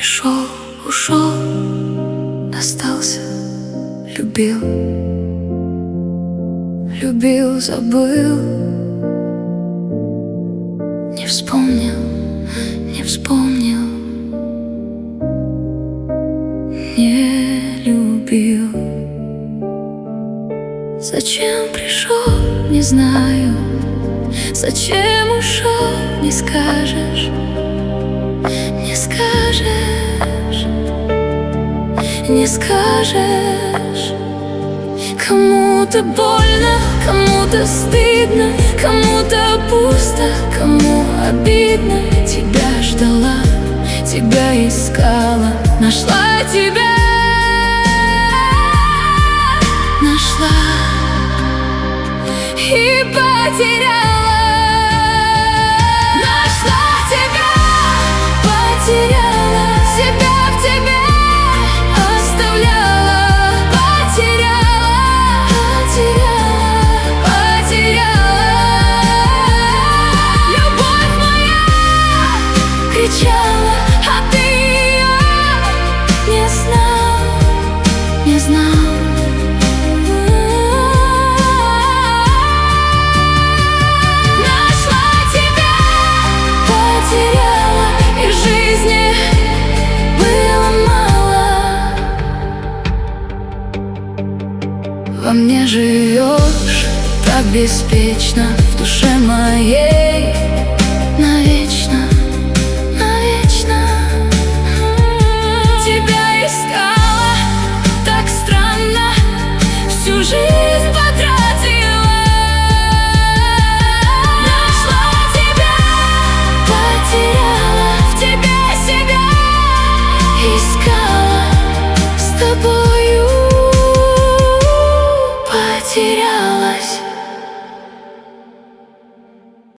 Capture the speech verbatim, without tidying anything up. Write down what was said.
Пришел, ушел, остался, любил, любил, забыл, не вспомнил, не вспомнил, не любил. Зачем пришел, не знаю, зачем ушел, не скажешь, не скажешь, не скажешь. Кому-то больно, кому-то стыдно, кому-то пусто, кому обидно. Тебя ждала, тебя искала, нашла тебя, нашла и потеряла. Нашла тебя, потеряла, себя в тебе оставляла. Потеряла, потеряла, потеряла. Любовь моя кричала, а ты ее не знал, не знал. Во мне живешь так беспечно, в душе моей